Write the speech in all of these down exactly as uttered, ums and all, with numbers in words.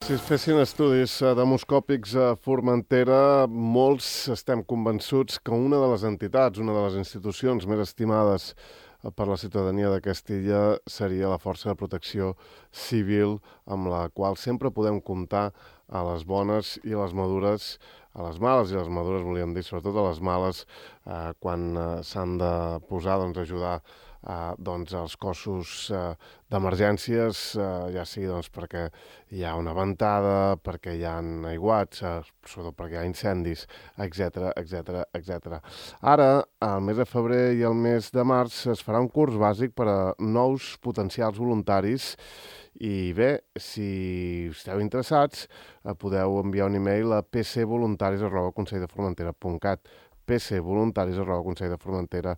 Si es fessin estudis eh, demoscòpics a Formentera, molts estem convençuts que una de les entitats, una de les institucions més estimades eh, per la ciutadania d'aquesta illa seria la Força de Protecció Civil, amb la qual sempre podem comptar a les bones i a les madures, a les males i a les madures, volíem dir, sobretot a les males, eh, quan eh, s'han de posar doncs, a ajudar Uh, doncs, els cossos uh, d'emergències, uh, ja sigui doncs, perquè hi ha una ventada, perquè hi ha aiguats, uh, sobretot perquè hi ha incendis, etcètera, etcètera, etcètera. Ara, al mes de febrer i al mes de març, es farà un curs bàsic per a nous potencials voluntaris i bé, si esteu interessats, uh, podeu enviar un e-mail a pcvoluntaris arroba consell de formentera punt cat pcvoluntaris arroba consell de formentera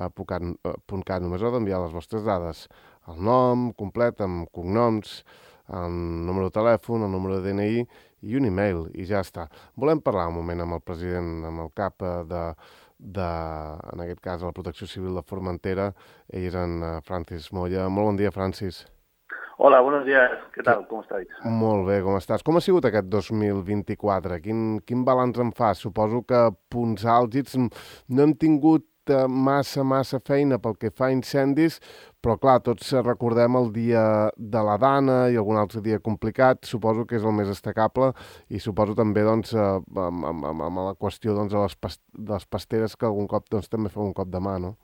punt cat. Només heu d'enviar les vostres dades, el nom complet amb cognoms, el número de telèfon, el número de D N I i un e-mail, i ja està. Volem parlar un moment amb el president, amb el cap de, de en aquest cas, de la Protecció Civil de Formentera. Ell és en Francis Moya. Molt bon dia, Francis. Hola, buenos días. ¿Qué tal? ¿Cómo estáis? Molt bé, com estàs? Com ha sigut aquest dos mil vint-i-quatre? Quin, quin balanç en fas? Suposo que punts àlgids no hem tingut massa, massa feina pel que fa a incendis, però clar, tots recordem el dia de la Dana i algun altre dia complicat, suposo que és el més destacable, i suposo també doncs, amb, amb, amb la qüestió doncs, de, les past de les pasteres que algun cop doncs, també fa un cop de mà, no?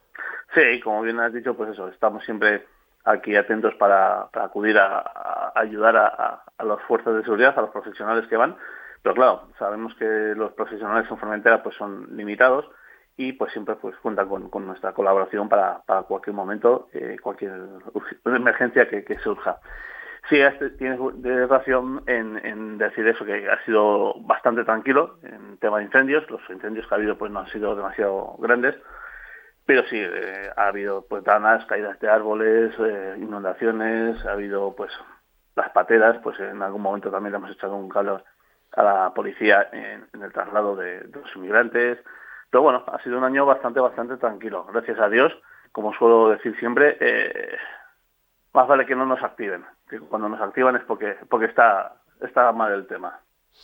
Sí, como bien has dicho, pues eso, estamos siempre aquí atentos para, para acudir a, a ayudar a, a, a las fuerzas de seguridad, a los profesionales que van, pero claro, sabemos que los profesionales en Formentera pues son limitados y pues siempre pues cuentan con, con nuestra colaboración para, para cualquier momento, eh, cualquier emergencia que, que surja. Sí, este, tienes razón en, en decir eso, que ha sido bastante tranquilo en tema de incendios. Los incendios que ha habido pues no han sido demasiado grandes, pero sí, eh, ha habido pues danas, caídas de árboles, eh, inundaciones, ha habido pues las pateras, pues en algún momento también le hemos echado un cable a la policía en, en el traslado de, de los inmigrantes. Pero bueno, ha sido un año bastante, bastante tranquilo. Gracias a Dios, como suelo decir siempre, eh, más vale que no nos activen, que cuando nos activan es porque, porque está, está mal el tema.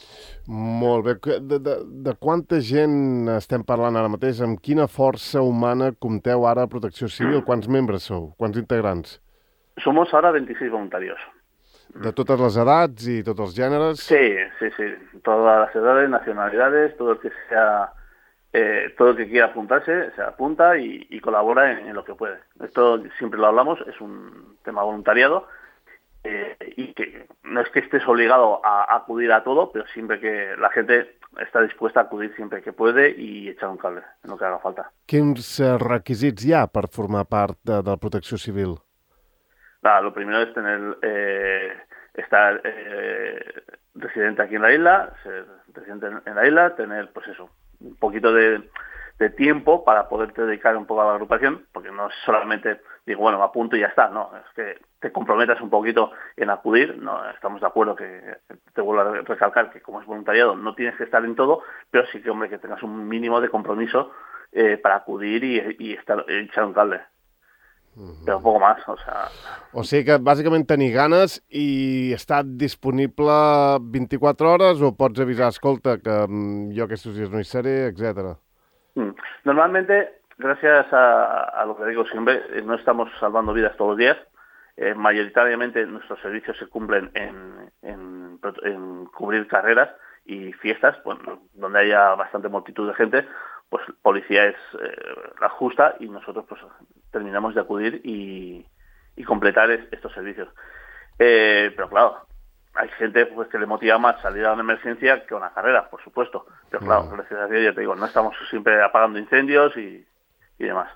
Molt bé. De, de, de quanta gent estem parlant ara mateix? Amb quina força humana compteu ara a Protecció Civil? Quants membres sou? Quants integrants? Somos ahora veintiséis voluntarios. De totes les edats i tots els gèneres? Sí, sí, sí. Todas las edades, nacionalidades, todo el que sea, eh, todo el que quiera apuntarse, se apunta y, y colabora en, en lo que puede. Esto siempre lo hablamos, es un tema voluntariado. Eh, y que no es que estés obligado a, a acudir a todo, pero siempre que la gente está dispuesta a acudir siempre que puede y echar un cable en lo que haga falta. Quins requisits hi ha per formar part de, de la Protecció Civil? Nada, lo primero es tener eh, estar eh, residente aquí en la isla, ser residente en, en la isla, tener pues eso, un poquito de, de tiempo para poderte dedicar un poco a la agrupación, porque no es solamente digo, bueno, me apunto y ya está, no, es que te comprometas un poquito en acudir, no estamos de acuerdo que, te vuelvo a recalcar que como es voluntariado no tienes que estar en todo, pero sí que, hombre, que tengas un mínimo de compromiso eh, para acudir y, y estar, echar un cable. Uh-huh. Però poc més, o sea... O sigui que bàsicament tenir ganes i estar disponible vint-i-quatre hores o pots avisar, escolta, que jo aquests dies no hi seré, etcètera. Mm. Normalmente, gracias a, a lo que digo siempre, no estamos salvando vidas todos los días. Eh, mayoritariamente nuestros servicios se cumplen en, en, en cubrir carreras y fiestas, bueno, donde haya bastante multitud de gente, pues policía es eh, la justa y nosotros pues terminamos de acudir y, y completar es, estos servicios. Eh, pero claro, hay gente pues que le motiva más salir a una emergencia que a una carrera, por supuesto. Pero claro, mm. gracias a Dios, ya te digo, no estamos siempre apagando incendios y, y demás.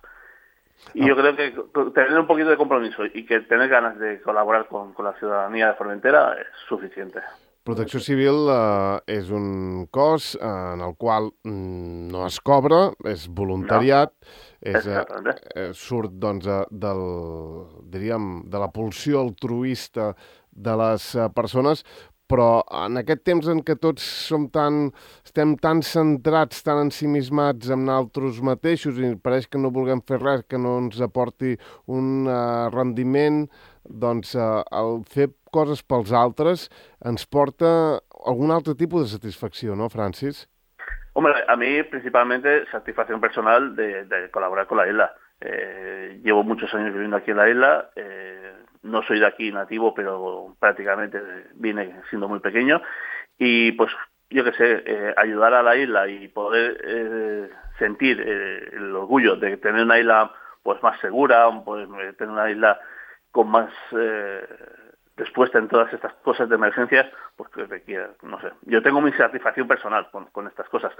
Y no. Yo creo que tener un poquito de compromiso y que tener ganas de colaborar con, con la ciudadanía de Formentera es suficiente. Protecció Civil eh, és un cos eh, en el qual mm, no es cobra, és voluntariat, no. és, eh, eh, surt doncs, eh, del, diríem, de la pulsió altruista de les eh, persones, però en aquest temps en què tots som tan, estem tan centrats, tan ensimismats en nosaltres mateixos i pareix que no vulguem fer res que no ens aporti un uh, rendiment, doncs uh, el fer coses pels altres ens porta algun altre tipus de satisfacció, ¿no, Francis? Hombre, a mí principalmente satisfacción personal de, de colaborar con la isla. Eh, llevo muchos años viviendo aquí en la isla, eh, no soy de aquí nativo, pero prácticamente vine siendo muy pequeño y pues yo qué sé, eh, ayudar a la isla y poder eh, sentir eh, el orgullo de tener una isla pues más segura, pues tener una isla con más eh, respuesta en todas estas cosas de emergencias, pues que requiera, no sé. Yo tengo mi satisfacción personal con, con estas cosas.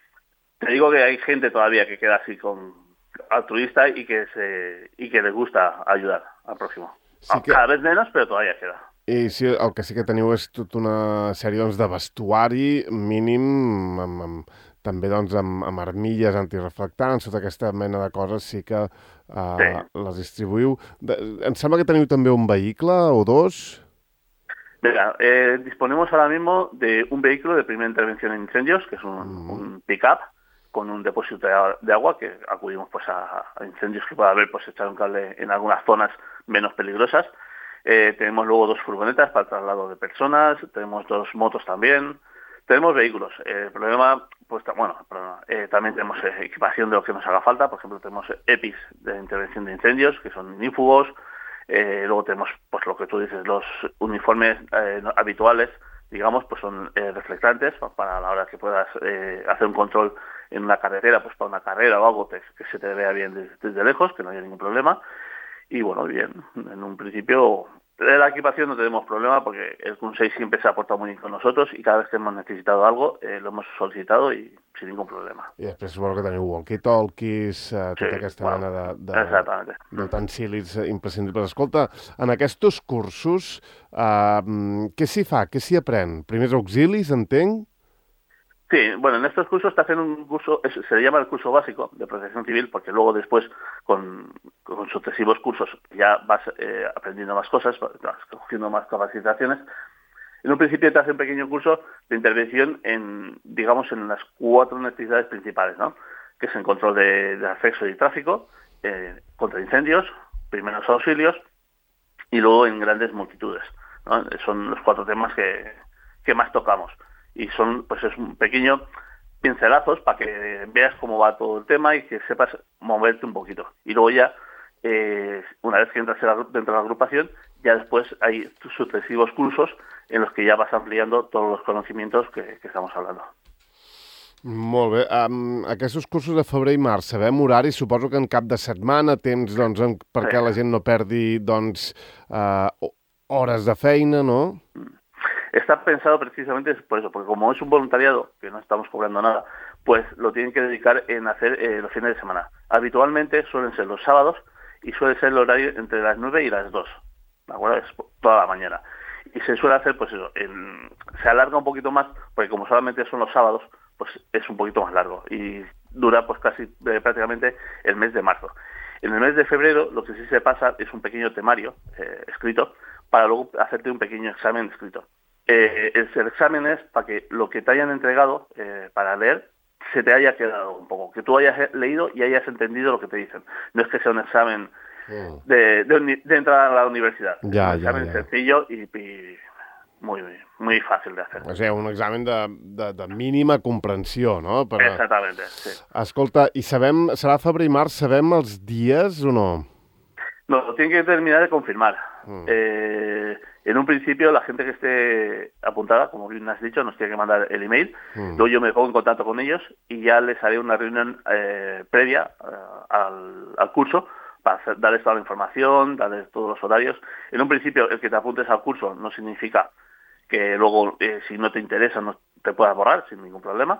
Te digo que hay gente todavía que queda así con altruista y que se y que les gusta ayudar al próximo. Sí que... Cada vez menos, però todavía queda. I sí, el que sí que teniu és tota una sèrie doncs, de vestuari mínim, amb, amb, també doncs, amb, amb armilles antireflectants, tota aquesta mena de coses sí que uh, sí. les distribuïu. De, em sembla que teniu també un vehicle o dos. Mira, eh, disponemos ahora mismo de un vehículo de primera intervención en incendios, que es un, mm. un pick-up con un depósito de agua, que acudimos pues a, a incendios que pueda haber, pues echar un cable en algunas zonas menos peligrosas. Eh, tenemos luego dos furgonetas para el traslado de personas, tenemos dos motos también, tenemos vehículos. Eh, el problema, pues bueno, el problema, eh, también tenemos eh, equipación de lo que nos haga falta. Por ejemplo, tenemos E P Is de intervención de incendios, que son inífugos. Eh, luego tenemos, pues lo que tú dices, los uniformes eh, habituales, digamos, pues son eh, reflectantes para la hora que puedas eh, hacer un control en una carretera, pues para una carrera o algo que, que se te vea bien desde, desde lejos, que no haya ningún problema. Y bueno, bien, en un principio de la equipación no tenemos problema porque el Q seis siempre se ha portado muy bien con nosotros y cada vez que hemos necesitado algo eh, lo hemos solicitado y sin ningún problema. I després suposo que teniu walkie-talkies, eh, tota sí, aquesta bueno, mena de, de, d'utensilis imprescindibles. Escolta, en aquests cursos, eh, què s'hi fa? Què s'hi aprèn? Primers auxilis, entenc? Sí, bueno, en estos cursos te hacen un curso, se llama el curso básico de protección civil, porque luego después con, con sucesivos cursos ya vas eh, aprendiendo más cosas, vas cogiendo más capacitaciones. En un principio te hace un pequeño curso de intervención en, digamos, en las cuatro necesidades principales, ¿no? Que es en control de, de acceso y tráfico, eh, contra incendios, primeros auxilios y luego en grandes multitudes, ¿no? Son los cuatro temas que, que más tocamos. Y son, pues es un pequeño pincelazos para que veas cómo va todo el tema y que sepas moverte un poquito. Y luego ya, eh, una vez que entras dentro de la agrupación, ya después hay sucesivos cursos en los que ya vas ampliando todos los conocimientos que, que estamos hablando. Molt bé. Um, aquests cursos de febrer i març, sabem horari, suposo que en cap de setmana, temps doncs, en, perquè sí. la gent no perdi doncs, uh, hores de feina, no? Mm. Está pensado precisamente por eso, porque como es un voluntariado, que no estamos cobrando nada, pues lo tienen que dedicar en hacer eh, los fines de semana. Habitualmente suelen ser los sábados y suele ser el horario entre las nueve y las dos, ¿de acuerdo? Es toda la mañana. Y se suele hacer, pues eso, en, se alarga un poquito más, porque como solamente son los sábados, pues es un poquito más largo y dura pues casi eh, prácticamente el mes de marzo. En el mes de febrero lo que sí se pasa es un pequeño temario eh, escrito para luego hacerte un pequeño examen escrito. Eh, el, el examen es para que lo que te hayan entregado eh, para leer se te haya quedado un poco, que tú hayas leído y hayas entendido lo que te dicen. No es que sea un examen oh. de, de, de entrada a la universidad. Ya, es un examen ya, ya. sencillo y, y muy, muy fácil de hacer. O sigui, un examen de, de, de mínima comprensió, no? Per... Exactamente, sí. Escolta, i sabem, serà febrer i març, sabem els dies o no? No, lo tienen que terminar de confirmar. Mm. Eh... En un principio, la gente que esté apuntada, como bien has dicho, nos tiene que mandar el email. Mm. Luego yo me pongo en contacto con ellos y ya les haré una reunión eh, previa uh, al, al curso para hacer, darles toda la información, darles todos los horarios. En un principio, el que te apuntes al curso no significa que luego, eh, si no te interesa, no te puedas borrar sin ningún problema.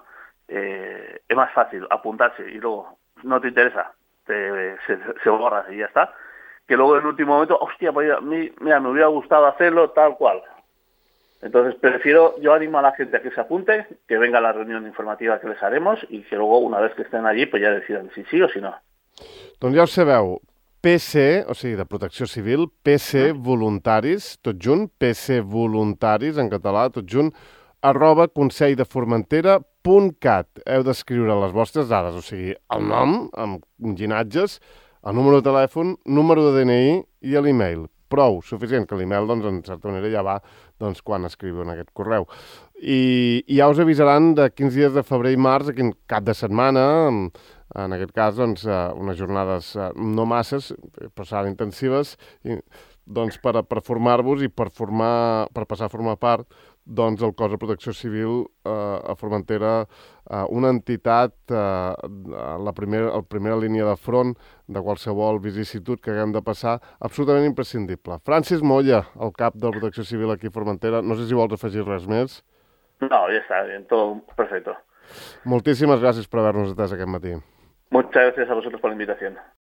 Eh, es más fácil apuntarse y luego no te interesa, te, se, se borra y ya está. Que luego en el último momento, hostia, pues a mí, mira, me hubiera gustado hacerlo tal cual. Entonces prefiero, yo animo a la gente a que se apunte, que venga a la reunión informativa que les haremos y que luego, una vez que estén allí, pues ya decidan si sí o si no. Doncs ja ho sabeu, P C, o sigui, de Protecció Civil, P C Voluntaris, tot junt, P C Voluntaris, en català, tot junt, arroba consell de formentera punt cat. Heu d'escriure les vostres dades, o sigui, el nom, amb llinatges, el número de telèfon, número de D N I i l'email. prou suficient, que l'email, doncs, en certa manera ja va doncs, quan escriviu en aquest correu. I, i ja us avisaran de quins dies de febrer i març, a quin cap de setmana, en aquest cas, doncs, unes jornades no masses, però seran intensives, i, doncs, per, per formar-vos i per, formar, per passar a formar part doncs, el cos de protecció civil eh, a Formentera, eh, una entitat, eh, la primera, la primera línia de front de qualsevol vicisitud que haguem de passar, absolutament imprescindible. Francis Moya, el cap de protecció civil aquí a Formentera, no sé si vols afegir res més. No, ya está, bien, todo perfecto. Moltíssimes gràcies per haver-nos atès aquest matí. Muchas gracias a vosotros por la invitación.